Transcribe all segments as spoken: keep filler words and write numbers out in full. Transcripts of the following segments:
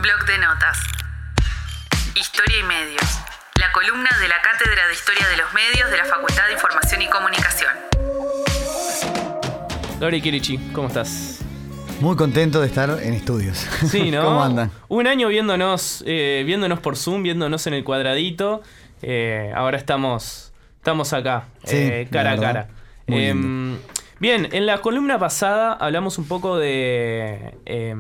Bloc de notas. Historia y medios. La columna de la Cátedra de Historia de los Medios de la Facultad de Información y Comunicación. Gabriel Kirichi, ¿cómo estás? Muy contento de estar en estudios. Sí, ¿no? ¿Cómo andan? Un año viéndonos, eh, viéndonos por Zoom, viéndonos en el cuadradito. Eh, ahora estamos, estamos acá, Sí, eh, cara a la verdad, cara. muy Eh, lindo. bien, en la columna pasada hablamos un poco de, eh,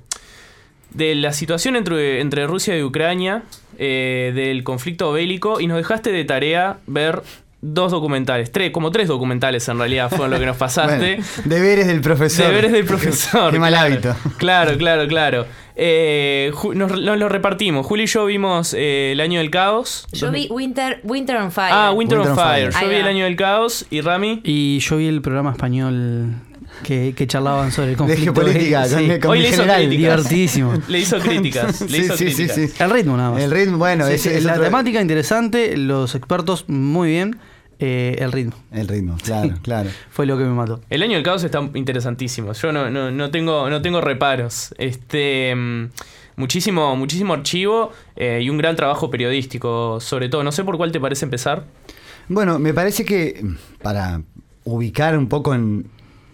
de la situación entre, entre Rusia y Ucrania, eh, del conflicto bélico, y nos dejaste de tarea ver dos documentales, tres, como tres documentales en realidad fueron lo que nos pasaste. Bueno, deberes del profesor. Deberes del profesor. Qué mal claro, hábito. Claro, claro, claro. Eh, ju- nos, nos lo repartimos. Julio y yo vimos eh, El Año del Caos. Yo vi Winter, Winter on Fire. Ah, Winter, Winter on on Fire. Fire. Yo Ahí vi va. El Año del Caos. ¿Y Rami? Y yo vi el programa español que, que charlaban sobre el conflicto. geopolítica, Sí. con- con Hoy mi le hizo general. críticas. Divertidísimo. Le hizo críticas. Le Sí, hizo sí, sí, críticas. sí. El ritmo nada más. El ritmo, bueno, Sí, ese sí, es la otro- temática interesante, los expertos muy bien. Eh, el ritmo El ritmo, claro, claro. fue lo que me mató. El Año del Caos está interesantísimo. Yo no, no, no tengo, no tengo reparos. Este, mm, muchísimo, muchísimo archivo eh, y un gran trabajo periodístico, sobre todo. No sé por cuál te parece empezar. Bueno, me parece que para ubicar un poco en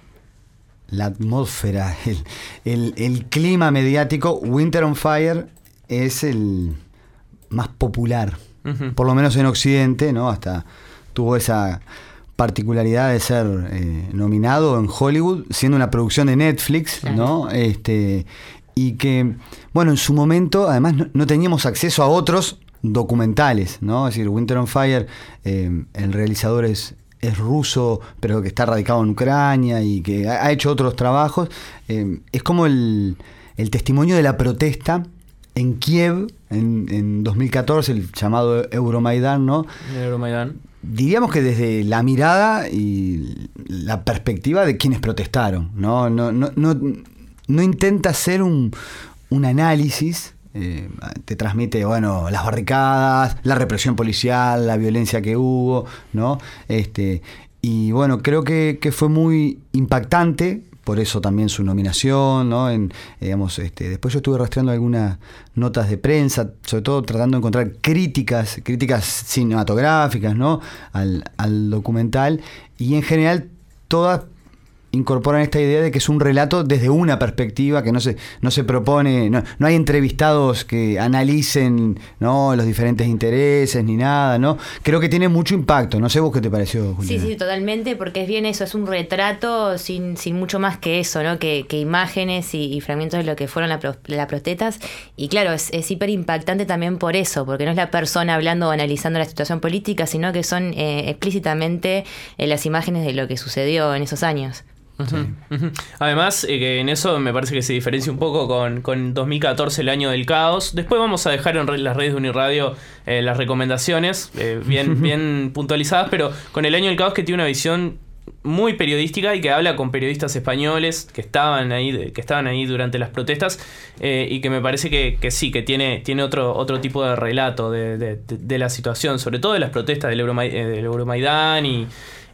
la atmósfera, el, el, el clima mediático, Winter on Fire es el más popular, Ujú. por lo menos en Occidente, ¿no? Hasta tuvo esa particularidad de ser eh, nominado en Hollywood, siendo una producción de Netflix, ¿no? Este, y que, bueno, en su momento, además, no, no teníamos acceso a otros documentales, ¿no? Es decir, Winter on Fire, eh, el realizador es, es ruso, pero que está radicado en Ucrania y que ha, ha hecho otros trabajos. Eh, es como el, el testimonio de la protesta en Kiev en, en dos mil catorce, el llamado Euromaidán, ¿no? El Euromaidán. Diríamos que desde la mirada y la perspectiva de quienes protestaron, ¿no? No, no, no, no intenta hacer un, un análisis, eh, te transmite, bueno, las barricadas, la represión policial, la violencia que hubo, ¿no? Este, y bueno, creo que, que fue muy impactante. Por eso también su nominación, ¿no? En, eh, digamos, este, después yo estuve rastreando algunas notas de prensa, sobre todo tratando de encontrar críticas, críticas cinematográficas, ¿no? Al, al documental, y en general todas incorporan esta idea de que es un relato desde una perspectiva, que no se, no se propone, no, no hay entrevistados que analicen, ¿no? Los diferentes intereses ni nada, ¿no? Creo que tiene mucho impacto. No sé vos qué te pareció, Sí, Juliana. sí, totalmente, porque es bien eso, es un retrato sin, sin mucho más que eso, ¿no? Que, que imágenes y, y fragmentos de lo que fueron la pro- las protestas. Y claro, es, es hiper impactante también por eso, porque no es la persona hablando o analizando la situación política, sino que son eh, explícitamente eh, las imágenes de lo que sucedió en esos años. Ujú, ujú. Además, eh, que en eso me parece que se diferencia un poco con, con dos mil catorce, el Año del Caos. Después vamos a dejar en re- las redes de Uniradio eh, las recomendaciones eh, bien, bien puntualizadas, pero con el Año del Caos, que tiene una visión muy periodística y que habla con periodistas españoles que estaban ahí, de- que estaban ahí durante las protestas, eh, y que me parece que, que sí, que tiene, tiene otro, otro tipo de relato de, de, de- de la situación, sobre todo de las protestas del, Euroma- eh, del Euromaidán y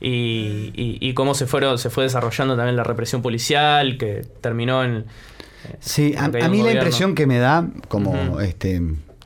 Y, y, y cómo se fueron se fue desarrollando también la represión policial que terminó en... Sí, a, en caída a de mí un la gobierno. impresión que me da como Ujú. este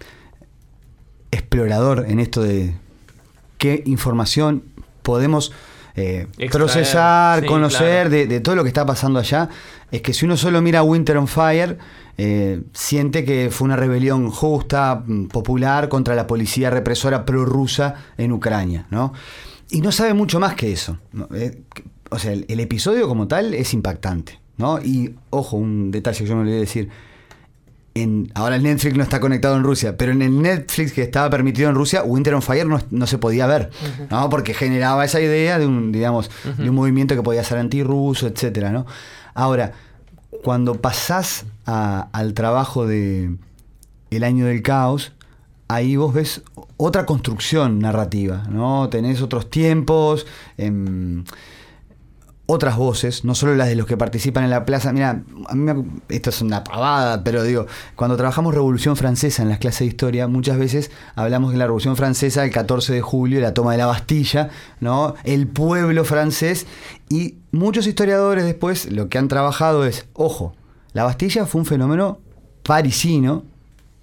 explorador en esto de qué información podemos eh, Extraer, procesar, sí, conocer claro. de, de todo lo que está pasando allá, es que si uno solo mira Winter on Fire, eh, siente que fue una rebelión justa, mm, popular, contra la policía represora prorrusa en Ucrania, ¿no? Y no sabe mucho más que eso, ¿no? Eh, que- o sea, el, el episodio como tal es impactante, ¿no? Y, ojo, un detalle que yo me olvidé decir. En, ahora el Netflix no está conectado en Rusia, pero en el Netflix que estaba permitido en Rusia, Winter on Fire no, no se podía ver, ¿no? Porque generaba esa idea de un, digamos, de un movimiento que podía ser antirruso, etcétera, ¿no? Ahora, cuando pasás a- al trabajo de El Año del Caos, ahí vos ves otra construcción narrativa, ¿no? Tenés otros tiempos, em, otras voces, no solo las de los que participan en la plaza. Mira, a mí me, esto es una pavada, pero digo, cuando trabajamos Revolución Francesa en las clases de historia, muchas veces hablamos de la Revolución Francesa, el catorce de julio, la toma de la Bastilla, ¿no? El pueblo francés, y muchos historiadores después lo que han trabajado es, ojo, la Bastilla fue un fenómeno parisino,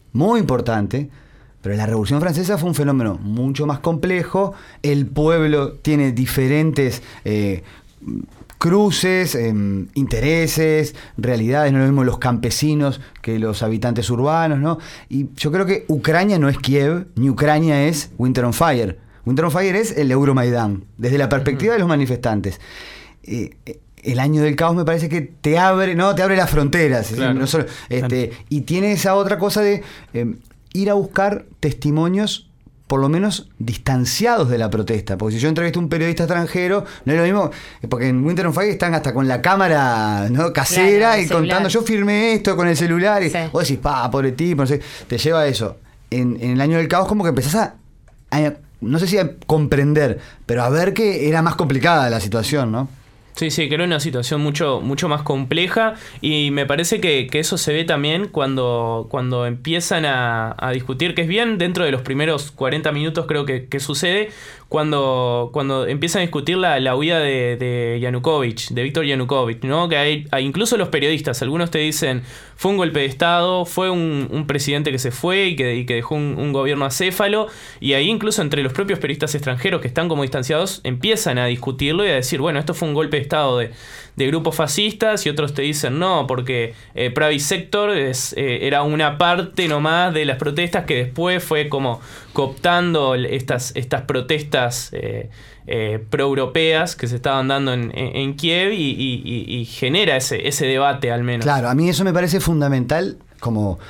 muy importante, pero la Revolución Francesa fue un fenómeno mucho más complejo. El pueblo tiene diferentes eh, cruces, eh, intereses, realidades, no es lo mismo los campesinos que los habitantes urbanos, ¿no? Y yo creo que Ucrania no es Kiev, ni Ucrania es Winter on Fire. Winter on Fire es el Euromaidán, desde la perspectiva uh-huh. de los manifestantes. Eh, el año del caos me parece que te abre, no, te abre las fronteras. Claro. No solo, este, claro. Y tiene esa otra cosa de eh, ir a buscar testimonios por lo menos distanciados de la protesta. Porque si yo entrevisto a un periodista extranjero, no es lo mismo, porque en Winter on Fire están hasta con la cámara, ¿no?, casera, claro, y celular. Contando, yo firmé esto con el celular, y sí. vos decís, pa, pobre tipo, no sé, te lleva a eso. En, en el año del caos como que empezás a, a, no sé si a comprender, pero a ver que era más complicada la situación, ¿no? Sí, sí, que era una situación mucho, mucho más compleja, y me parece que, que eso se ve también cuando, cuando empiezan a, a discutir, que es bien dentro de los primeros cuarenta minutos creo que, que sucede, cuando, cuando empiezan a discutir la, la huida de, de Yanukovych, de Víctor Yanukovych, ¿no? Que hay, hay incluso los periodistas, algunos te dicen fue un golpe de Estado, fue un, un presidente que se fue y que, y que dejó un, un gobierno acéfalo, y ahí incluso entre los propios periodistas extranjeros que están como distanciados empiezan a discutirlo y a decir, bueno, esto fue un golpe de Estado de, de grupos fascistas, y otros te dicen no, porque eh, Pravý Sektor es, eh, era una parte nomás de las protestas que después fue como cooptando estas, estas protestas eh, eh, proeuropeas que se estaban dando en, en, en Kiev, y, y, y genera ese, ese debate al menos. Claro, a mí eso me parece fundamental como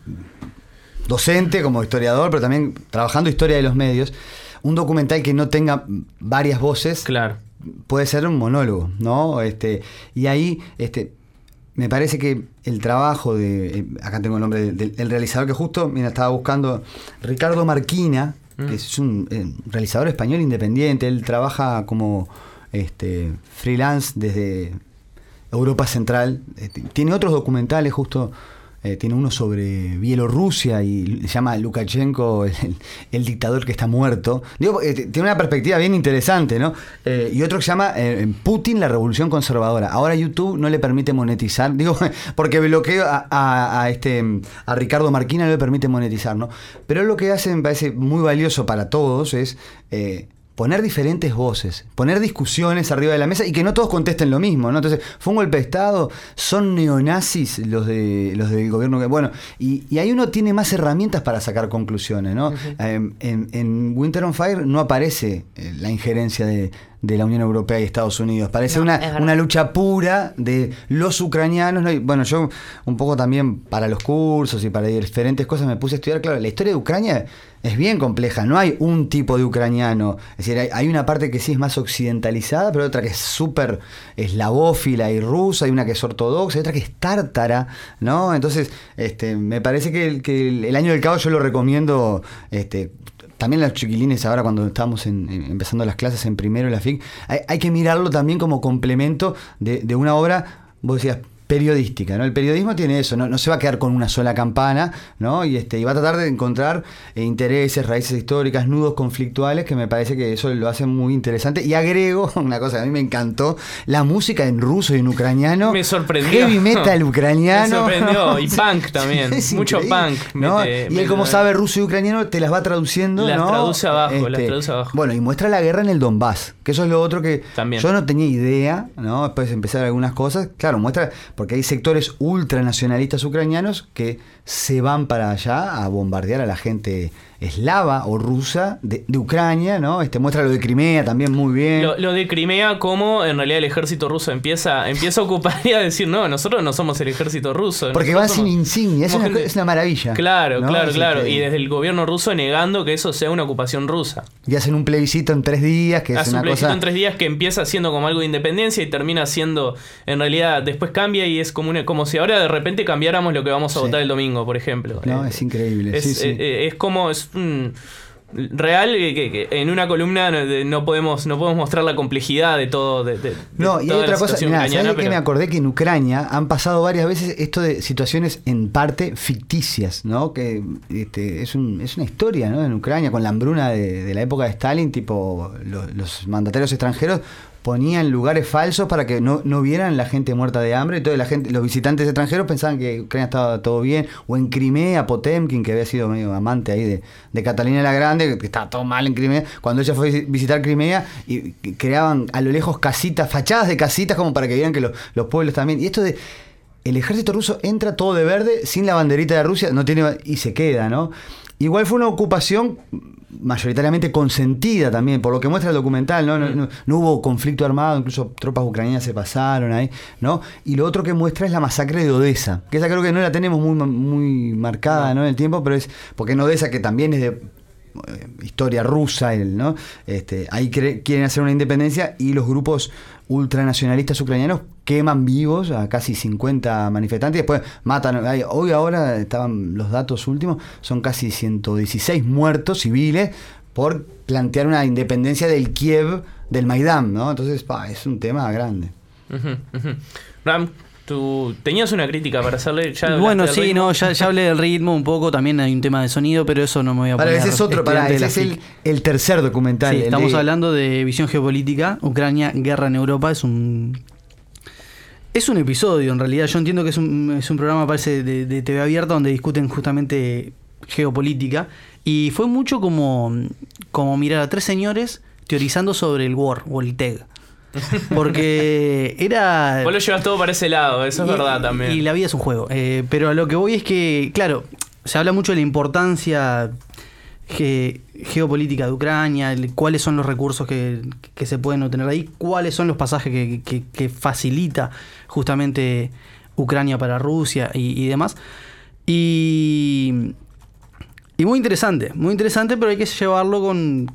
docente, como historiador, pero también trabajando historia de los medios. Un documental que no tenga varias voces, claro, puede ser un monólogo, ¿no? Este, y ahí este, me parece que el trabajo de, eh, acá tengo el nombre del, del, del realizador que justo, mira, estaba buscando, Ricardo Marquina, mm. que es un eh, realizador español independiente. Él trabaja como este, freelance desde Europa Central. Este, tiene otros documentales justo. Eh, tiene uno sobre Bielorrusia y se llama Lukashenko, el, el, el dictador que está muerto. Digo, eh, tiene una perspectiva bien interesante, ¿no? Eh, y otro que se llama eh, Putin, la revolución conservadora. Ahora YouTube no le permite monetizar, digo, porque bloqueo a, a, a, este, a Ricardo Marquina, no le permite monetizar, ¿no? Pero lo que hace, me parece muy valioso para todos, es Eh, poner diferentes voces, poner discusiones arriba de la mesa y que no todos contesten lo mismo, ¿no? Entonces, ¿fue un golpe de Estado? ¿Son neonazis los de los del gobierno? Que, bueno, y, y ahí uno tiene más herramientas para sacar conclusiones, ¿no? Uh-huh. Eh, en, en Winter on Fire no aparece eh, la injerencia de, de la Unión Europea y Estados Unidos. Parece no, una, una lucha pura de los ucranianos, ¿no? Y bueno, yo un poco también para los cursos y para diferentes cosas me puse a estudiar. Claro, la historia de Ucrania es bien compleja, no hay un tipo de ucraniano. Es decir, hay, hay una parte que sí es más occidentalizada, pero otra que es súper eslavófila y rusa, hay una que es ortodoxa, hay otra que es tártara, ¿no? Entonces, este, me parece que el, que el, el año del caos yo lo recomiendo. Este, también los chiquilines ahora cuando estamos en, en, empezando las clases en primero en la F I C, hay, hay que mirarlo también como complemento de, de una obra, vos decías, periodística, ¿no? El periodismo tiene eso, no, no se va a quedar con una sola campana, ¿no? Y este y va a tratar de encontrar eh, intereses, raíces históricas, nudos conflictuales, que me parece que eso lo hace muy interesante. Y agrego una cosa que a mí me encantó, la música en ruso y en ucraniano. Me sorprendió. Heavy metal ucraniano. Me sorprendió. Y punk también. Es mucho punk. ¿No? Mete, y él, como sabe ruso y ucraniano, te las va traduciendo, las ¿no? traduce abajo, este, las traduce abajo. Bueno, y muestra la guerra en el Donbass, que eso es lo otro que también. Yo no tenía idea, ¿no? Después de empezar algunas cosas. Claro, muestra, porque hay sectores ultranacionalistas ucranianos que se van para allá a bombardear a la gente eslava o rusa de, de Ucrania, ¿no? Este muestra lo de Crimea también muy bien. Lo, lo de Crimea, como en realidad el ejército ruso empieza, empieza a ocupar y a decir, no, nosotros no somos el ejército ruso. Porque van sin insignia, es una, gente... es una maravilla. Claro, ¿no? Claro, Así claro. que... Y desde el gobierno ruso negando que eso sea una ocupación rusa. Y hacen un plebiscito en tres días, que Hace es una un plebiscito cosa... en tres días que empieza siendo como algo de independencia y termina siendo, en realidad, después cambia y es como una, como si ahora de repente cambiáramos lo que vamos a sí. votar el domingo, por ejemplo. No, eh, es increíble. Es, sí, sí. Eh, es como... Es, mm, real que, que, que en una columna no, no podemos no podemos mostrar la complejidad de todo de, de, no de y toda hay otra cosa, mirá, ¿sabes pero... que me acordé? Que en Ucrania han pasado varias veces esto de situaciones en parte ficticias, ¿no? Que este, es, un, es una historia, ¿no? En Ucrania con la hambruna de, de la época de Stalin, tipo los, los mandatarios extranjeros ponía en lugares falsos para que no, no vieran la gente muerta de hambre. Entonces la gente, los visitantes extranjeros pensaban que Ucrania estaba todo bien. O en Crimea, Potemkin, que había sido medio amante ahí de, de Catalina la Grande, que estaba todo mal en Crimea. Cuando ella fue a visitar Crimea, y creaban a lo lejos casitas, fachadas de casitas como para que vieran que los, los pueblos también. Y esto de... El ejército ruso entra todo de verde, sin la banderita de Rusia, no tiene y se queda, ¿no? Igual fue una ocupación mayoritariamente consentida también, por lo que muestra el documental, ¿no? No, no, no hubo conflicto armado, incluso tropas ucranianas se pasaron ahí, ¿no? Y lo otro que muestra es la masacre de Odessa, que esa creo que no la tenemos muy, muy marcada, ¿no? En el tiempo, pero es porque en Odessa, que también es de eh, historia rusa, el, ¿no? Este, ahí cre- quieren hacer una independencia y los grupos ultranacionalistas ucranianos queman vivos a casi cincuenta manifestantes y después matan. Hoy ahora estaban los datos últimos, son casi ciento dieciséis muertos civiles por plantear una independencia del Kiev, del Maidán, ¿no? Entonces, pa, es un tema grande. Uh-huh, uh-huh. Ram, tú tenías una crítica para hacerle. ¿Ya bueno, sí, no, ya, ya hablé del ritmo un poco, también hay un tema de sonido, pero eso no me voy a para, poner. Ese es otro, para, ese es el, el tercer documental. Sí, estamos de... hablando de Visión Geopolítica, Ucrania, Guerra en Europa. Es un es un episodio, en realidad. Yo entiendo que es un, es un programa, parece, de, de T V abierta, donde discuten justamente geopolítica. Y fue mucho como, como mirar a tres señores teorizando sobre el War o el T E G. Porque era... Vos lo llevas todo para ese lado, eso es y, verdad también. Y la vida es un juego. Eh, pero a lo que voy es que, claro, se habla mucho de la importancia ge- geopolítica de Ucrania, el, cuáles son los recursos que, que se pueden obtener ahí, cuáles son los pasajes que, que, que facilita justamente Ucrania para Rusia y, y demás. Y, y muy interesante, muy interesante, pero hay que llevarlo con...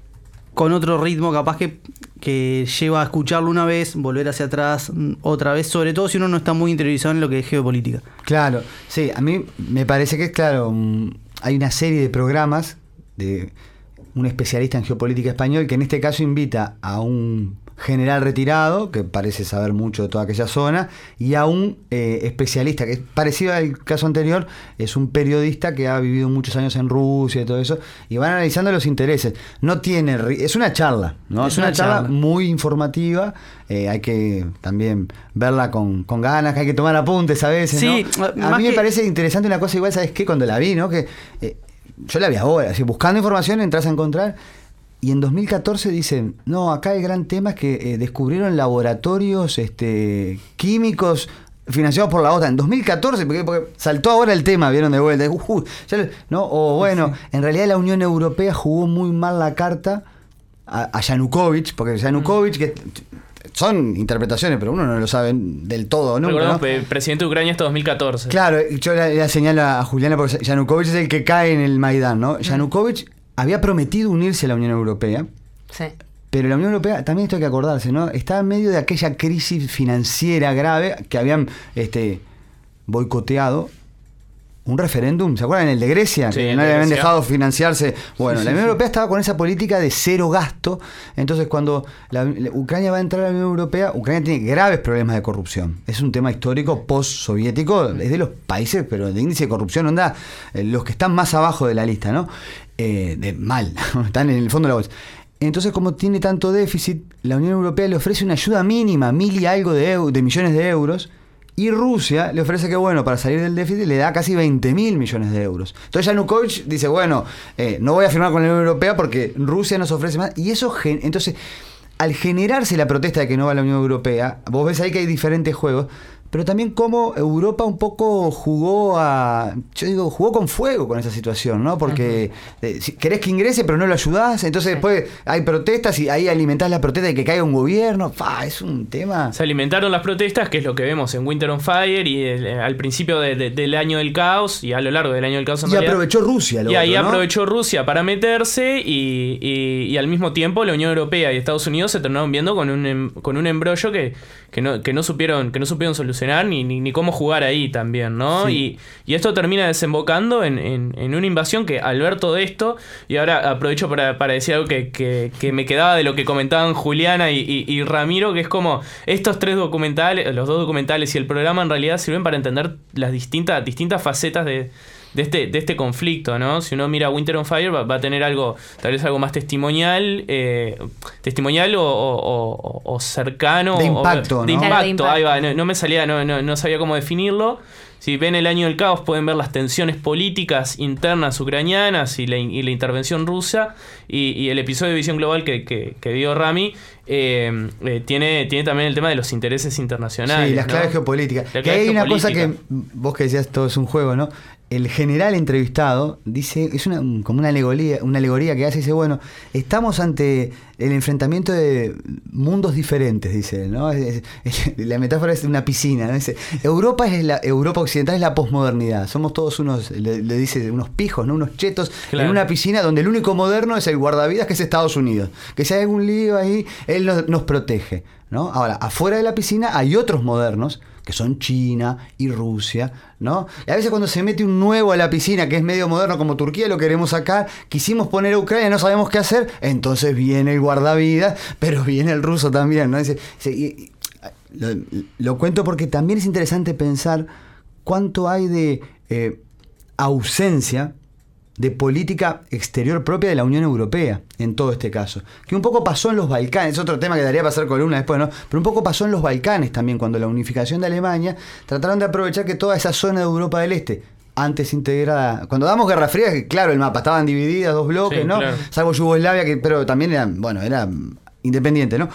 con otro ritmo, capaz que, que lleva a escucharlo una vez, volver hacia atrás otra vez, sobre todo si uno no está muy interiorizado en lo que es geopolítica. Claro, sí, a mí me parece que es claro, um, hay una serie de programas de un especialista en geopolítica español que en este caso invita a un general retirado, que parece saber mucho de toda aquella zona, y a un eh, especialista, que es parecido al caso anterior, es un periodista que ha vivido muchos años en Rusia y todo eso, y van analizando los intereses. No tiene, es una charla, ¿no? Es, es una, una charla, charla muy informativa, eh, hay que también verla con, con ganas, que hay que tomar apuntes a veces, sí, ¿no? A mí me que... parece interesante una cosa igual, ¿sabes qué? Cuando la vi, ¿no? Que eh, yo la vi ahora, así, buscando información entras a encontrar. Y en dos mil catorce dicen, no, acá el gran tema es que eh, descubrieron laboratorios este, químicos financiados por la OTAN. En dos mil catorce, porque, porque saltó ahora el tema, vieron de vuelta. Uh, uh, ya, ¿no? O bueno, sí. En realidad la Unión Europea jugó muy mal la carta a, a Yanukovych, porque Yanukovych, que son interpretaciones, pero uno no lo sabe del todo, ¿no? Recordemos que el presidente de Ucrania hasta dos mil catorce. Claro, yo la, la señalo a Juliana, porque Yanukovych es el que cae en el Maidán, ¿no? Yanukovych había prometido unirse a la Unión Europea, sí. Pero la Unión Europea, también esto hay que acordarse, ¿no? Estaba en medio de aquella crisis financiera grave que habían este, boicoteado un referéndum, ¿se acuerdan? El de Grecia, sí, que el no de le habían Grecia. dejado financiarse. Bueno, sí, la sí, Unión sí. Europea estaba con esa política de cero gasto. Entonces, cuando la, la Ucrania va a entrar a la Unión Europea, Ucrania tiene graves problemas de corrupción. Es un tema histórico post-soviético, es de los países, pero de índice de corrupción, onda, eh, los que están más abajo de la lista, ¿no? Eh, de mal, están en el fondo de la bolsa. Entonces, como tiene tanto déficit, la Unión Europea le ofrece una ayuda mínima, mil y algo de, eu- de millones de euros, y Rusia le ofrece que, bueno, para salir del déficit le da casi veinte mil millones de euros. Entonces Yanukovych dice, bueno, eh, no voy a firmar con la Unión Europea porque Rusia nos ofrece más. Y eso, gen- entonces, al generarse la protesta de que no va a la Unión Europea, vos ves ahí que hay diferentes juegos, pero también cómo Europa un poco jugó a, yo digo, jugó con fuego con esa situación, ¿no? Porque eh, si querés que ingrese pero no lo ayudás, entonces después hay protestas y ahí alimentás la protesta de que caiga un gobierno. Fa, es un tema. Se alimentaron las protestas, que es lo que vemos en Winter on Fire y el, al principio de, de, del año del caos y a lo largo del año del caos en Y realidad. aprovechó Rusia. Lo Y ahí otro, ¿no? aprovechó Rusia para meterse y, y, y al mismo tiempo la Unión Europea y Estados Unidos se terminaron viendo con un em- con un embrollo que, que no que no supieron que no supieron solucionar ni, ni, ni cómo jugar ahí también, ¿no? Sí. Y, y esto termina desembocando en, en, en una invasión que al ver todo esto, y ahora aprovecho para, para decir algo que, que, que me quedaba de lo que comentaban Juliana y, y, y Ramiro, que es como estos tres documentales, los dos documentales y el programa en realidad sirven para entender las distintas, distintas facetas de de este, de este conflicto, ¿no? Si uno mira Winter on Fire va, va a tener algo, tal vez algo más testimonial, eh, testimonial o, o, o, o cercano. De impacto, o, ¿no? De impacto, Claro, de impacto. ahí va, no, no me salía, no, no, no sabía cómo definirlo. Si ven El Año del Caos pueden ver las tensiones políticas internas ucranianas y la, y la intervención rusa, y, y el episodio de Visión Global que, que, que dio Rami eh, eh, tiene, tiene también el tema de los intereses internacionales. Sí, las ¿no? claves geopolíticas. La Que clave hay una cosa que geopolítica. vos que decías todo es un juego, ¿no? El general entrevistado dice, es una, como una alegoría, una alegoría que hace, dice, bueno, estamos ante el enfrentamiento de mundos diferentes, dice él, ¿no? Es- es- la metáfora es una piscina, ¿no? Dice, Europa es la Europa occidental es la posmodernidad. Somos todos unos, le, le dice, unos pijos, ¿no? Unos chetos Claro. en una piscina donde el único moderno es el guardavidas, que es Estados Unidos. Que si hay algún lío ahí, él nos, nos protege, ¿no? Ahora, afuera de la piscina hay otros modernos, que son China y Rusia, ¿no? Y a veces cuando se mete un nuevo a la piscina, que es medio moderno como Turquía, lo queremos sacar, quisimos poner a Ucrania, no sabemos qué hacer, entonces viene el guardavidas, pero viene el ruso también, ¿no? Dice, dice, y- y- lo, lo cuento porque también es interesante pensar cuánto hay de eh, ausencia de política exterior propia de la Unión Europea en todo este caso. Que un poco pasó en los Balcanes, es otro tema que daría para hacer columna después, ¿no? Pero un poco pasó en los Balcanes también, cuando la unificación de Alemania trataron de aprovechar que toda esa zona de Europa del Este, antes integrada, cuando damos Guerra Fría, que claro, el mapa, estaban divididas, dos bloques, Sí, ¿no? claro. Salvo Yugoslavia, que pero también era, bueno, era independiente, ¿no?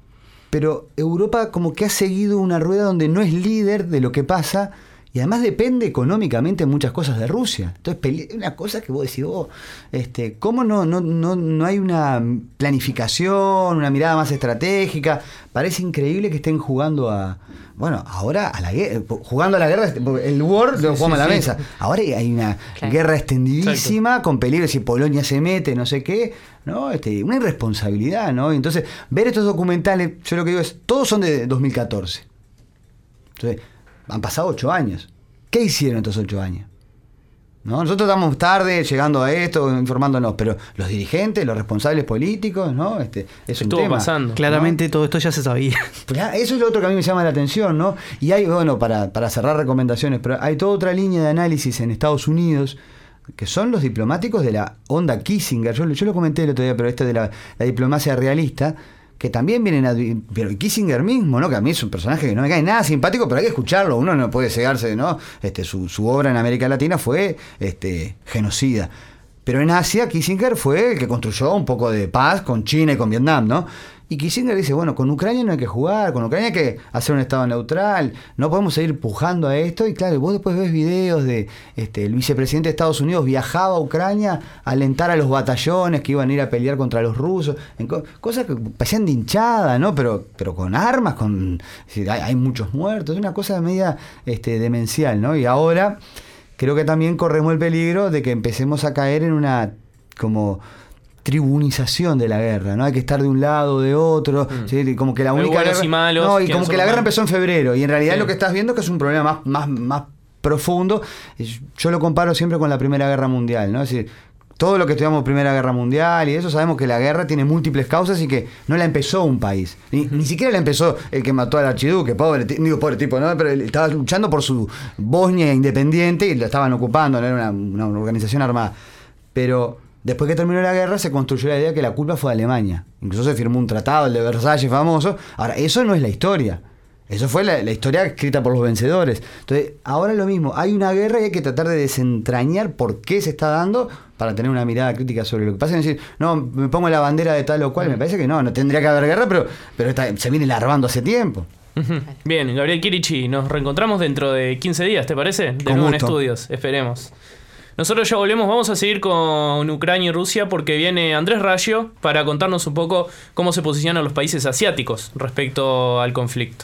Pero Europa como que ha seguido una rueda donde no es líder de lo que pasa y además depende económicamente en muchas cosas de Rusia. Entonces, pele- una cosa que vos decís, oh, este, ¿cómo no, no, no, no hay una planificación, una mirada más estratégica? Parece increíble que estén jugando a, bueno, ahora a la guerra, jugando a la guerra, el War lo jugamos sí, a la sí. mesa. Ahora hay una Claro. guerra extendidísima con peligro si Polonia se mete, no sé qué, ¿no? Este, una irresponsabilidad, ¿no? Y entonces, ver estos documentales, yo lo que digo es, todos son de dos mil catorce. Entonces, han pasado ocho años. ¿Qué hicieron estos ocho años? ¿No? Nosotros estamos tarde llegando a esto, informándonos, pero los dirigentes, los responsables políticos, ¿no? Este, es un Estuvo tema. pasando. Claramente todo esto ya se sabía. Pues, ah, eso es lo otro que a mí me llama la atención, ¿no? Y hay, bueno, para, para cerrar recomendaciones, pero hay toda otra línea de análisis en Estados Unidos que son los diplomáticos de la onda Kissinger. Yo, yo lo comenté el otro día, pero este de la, la diplomacia realista, que también vienen a... Pero Kissinger mismo, ¿no? Que a mí es un personaje que no me cae nada simpático, pero hay que escucharlo. Uno no puede cegarse, ¿no? Este, su, su obra en América Latina fue este, genocida. Pero en Asia, Kissinger fue el que construyó un poco de paz con China y con Vietnam, ¿no? Y Kissinger dice, bueno, con Ucrania no hay que jugar, con Ucrania hay que hacer un estado neutral, no podemos seguir pujando a esto. Y claro, vos después ves videos de este, el vicepresidente de Estados Unidos viajaba a Ucrania a alentar a los batallones que iban a ir a pelear contra los rusos, en co- cosas que parecían de hinchada, ¿no? Pero, pero con armas, con es decir, hay, hay muchos muertos, es una cosa media este, demencial, ¿no? Y ahora creo que también corremos el peligro de que empecemos a caer en una como tribunización de la guerra, ¿no? Hay que estar de un lado o de otro, Mm. ¿sí? Como que la Hay única buenos guerra, y malos, no, y ¿quiénes como son que la los guerra malos? empezó en febrero y en realidad Sí. lo que estás viendo es que es un problema más, más, más profundo. Yo lo comparo siempre con la Primera Guerra Mundial, ¿no? Es decir, todo lo que estudiamos Primera Guerra Mundial y eso, sabemos que la guerra tiene múltiples causas y que no la empezó un país. Ni, ni siquiera la empezó el que mató al archiduque, pobre, ti- digo pobre tipo, ¿no? Pero él estaba luchando por su Bosnia independiente y lo estaban ocupando, no era una, una organización armada. Pero después que terminó la guerra se construyó la idea que la culpa fue de Alemania. Incluso se firmó un tratado, el de Versalles famoso. Ahora, eso no es la historia. Eso fue la, la historia escrita por los vencedores. Entonces, ahora lo mismo. Hay una guerra y hay que tratar de desentrañar por qué se está dando para tener una mirada crítica sobre lo que pasa. Y decir, no, me pongo la bandera de tal o cual. Me parece que no, no tendría que haber guerra, pero, pero está- se viene larvando hace tiempo. Ujú. Bien, Gabriel Kirichi, nos reencontramos dentro de quince días, ¿te parece? De Con nuevo en gusto. estudios, esperemos. Nosotros ya volvemos, vamos a seguir con Ucrania y Rusia porque viene Andrés Raggio para contarnos un poco cómo se posicionan los países asiáticos respecto al conflicto.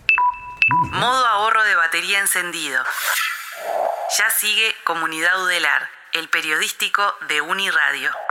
Modo ahorro de batería encendido. Ya sigue Comunidad Udelar, el periodístico de Uniradio.